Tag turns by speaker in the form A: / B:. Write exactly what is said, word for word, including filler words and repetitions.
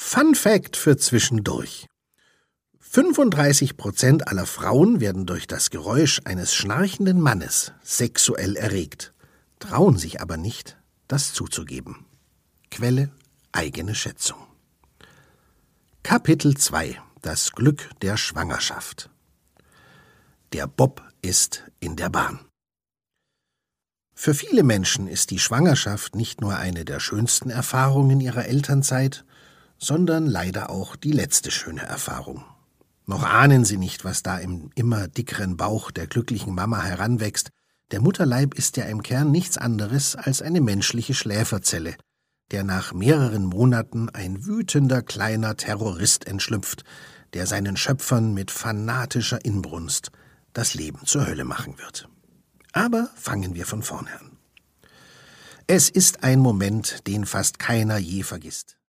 A: Fun Fact für zwischendurch. fünfunddreißig Prozent aller Frauen werden durch das Geräusch eines schnarchenden Mannes sexuell erregt, trauen sich aber nicht, das zuzugeben. Quelle: eigene Schätzung. Kapitel zwei: Das Glück der Schwangerschaft. Der Bob ist in der Bahn. Für viele Menschen ist die Schwangerschaft nicht nur eine der schönsten Erfahrungen ihrer Elternzeit, sondern leider auch die letzte schöne Erfahrung. Noch ahnen sie nicht, was da im immer dickeren Bauch der glücklichen Mama heranwächst. Der Mutterleib ist ja im Kern nichts anderes als eine menschliche Schläferzelle, der nach mehreren Monaten ein wütender kleiner Terrorist entschlüpft, der seinen Schöpfern mit fanatischer Inbrunst das Leben zur Hölle machen wird. Aber fangen wir von vorne an. Es ist ein Moment, den fast keiner je vergisst.